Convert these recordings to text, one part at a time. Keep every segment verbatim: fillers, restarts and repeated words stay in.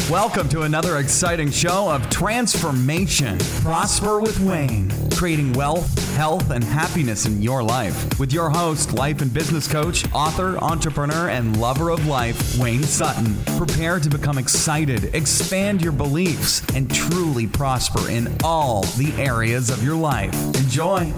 Welcome to another exciting show of transformation. Prosper with Wayne, creating wealth, health, and happiness in your life. With your host, life and business coach, author, entrepreneur, and lover of life, Wayne Sutton. Prepare to become excited, expand your beliefs, and truly prosper in all the areas of your life. Enjoy.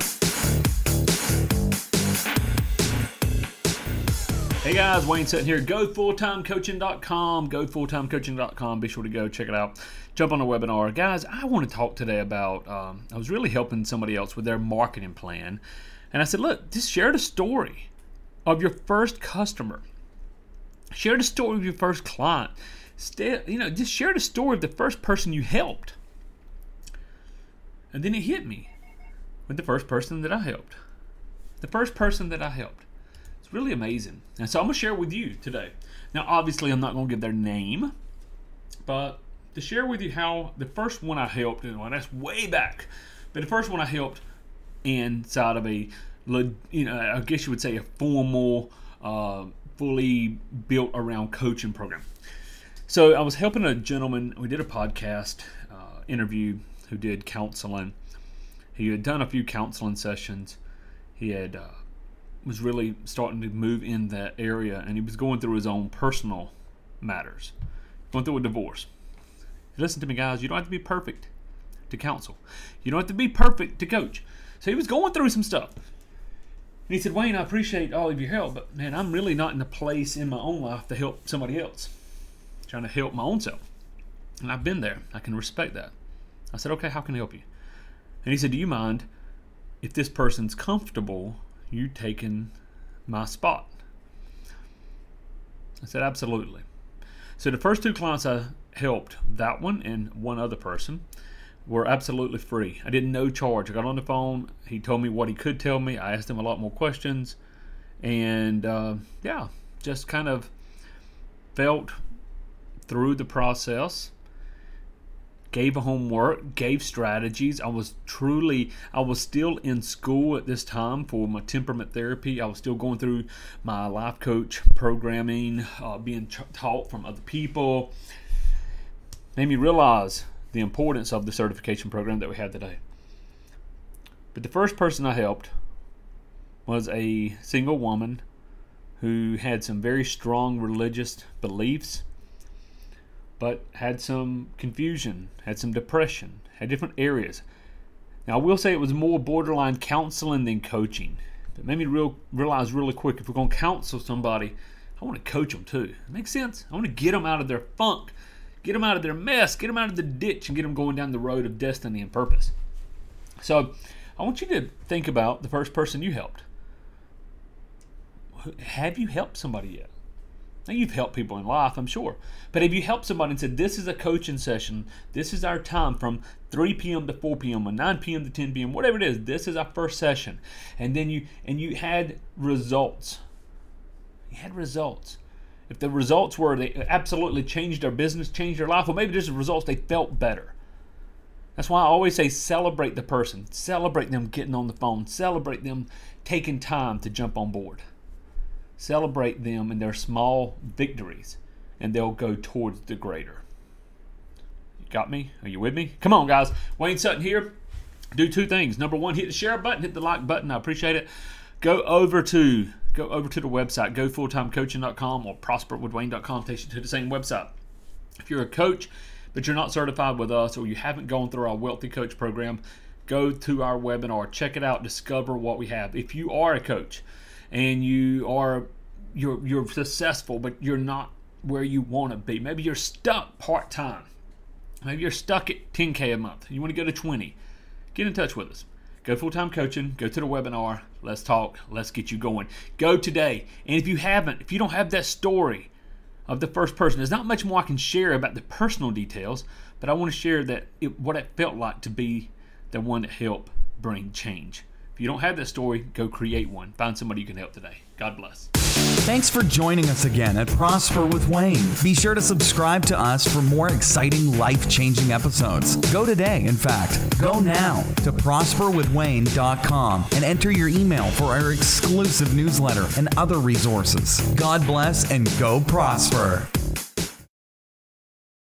Hey guys, Wayne Sutton here, go full time coaching dot com, go full time coaching dot com. Be sure to go check it out. Jump on a webinar. Guys, I want to talk today about, um, I was really helping somebody else with their marketing plan. And I said, look, just share the story of your first customer. Share the story of your first client. Stay, you know, just share the story of the first person you helped. And then it hit me with the first person that I helped. The first person that I helped. Really amazing. And so I'm going to share with you today. Now, obviously, I'm not going to give their name, but to share with you how the first one I helped, and well, that's way back, but the first one I helped inside of a, you know, I guess you would say a formal, uh, fully built around coaching program. So I was helping a gentleman. We did a podcast uh, interview who did counseling. He had done a few counseling sessions. He had uh, was really starting to move in that area, and he was going through his own personal matters, going through a divorce. Listen to me, guys, you don't have to be perfect to counsel. You don't have to be perfect to coach. So he was going through some stuff. And he said, Wayne, I appreciate all of your help, but man, I'm really not in a place in my own life to help somebody else. I'm trying to help my own self. And I've been there. I can respect that. I said, okay, how can I help you? And he said, do you mind if this person's comfortable you taking my spot? I said, absolutely. So the first two clients I helped, that one and one other person, were absolutely free. I didn't no charge. I got on the phone. He told me what he could tell me. I asked him a lot more questions. And uh, yeah, just kind of felt through the process. Gave a homework, gave strategies. I was truly, I was still in school at this time for my temperament therapy. I was still going through my life coach programming, uh, being ch- taught from other people. Made me realize the importance of the certification program that we have today. But the first person I helped was a single woman who had some very strong religious beliefs, but had some confusion, had some depression, had different areas. Now, I will say it was more borderline counseling than coaching. But made me real, realize really quick, if we're going to counsel somebody, I want to coach them too. It makes sense. I want to get them out of their funk, get them out of their mess, get them out of the ditch, and get them going down the road of destiny and purpose. So I want you to think about the first person you helped. Have you helped somebody yet? Now, you've helped people in life, I'm sure. But have you helped somebody and said, this is a coaching session, this is our time from three p.m. to four p.m. or nine p.m. to ten p.m., whatever it is, this is our first session. And then you and you had results. You had results. If the results were they absolutely changed their business, changed their life, well, maybe there's the results they felt better. That's why I always say celebrate the person. Celebrate them getting on the phone. Celebrate them taking time to jump on board. Celebrate them in their small victories, and they'll go towards the greater. You got me? Are you with me? Come on, guys. Wayne Sutton here. Do two things. Number one, hit the share button, hit the like button. I appreciate it. Go over to go over to the website, go full time coaching dot com or prosper with wayne dot com. Takes you to the same website. If you're a coach, but you're not certified with us, or you haven't gone through our Wealthy Coach program, go to our webinar, check it out, discover what we have. If you are a coach, and you are you're you're successful, but you're not where you want to be. Maybe you're stuck part-time. Maybe you're stuck at ten K a month. You want to go to twenty. Get in touch with us. Go full-time coaching. Go to the webinar. Let's talk. Let's get you going. Go today. And if you haven't, if you don't have that story of the first person, there's not much more I can share about the personal details, but I want to share that it, what it felt like to be the one that helped bring change. If you don't have that story, go create one. Find somebody you can help today. God bless. Thanks for joining us again at Prosper with Wayne. Be sure to subscribe to us for more exciting, life-changing episodes. Go today, in fact. Go now to prosper with wayne dot com and enter your email for our exclusive newsletter and other resources. God bless and go prosper.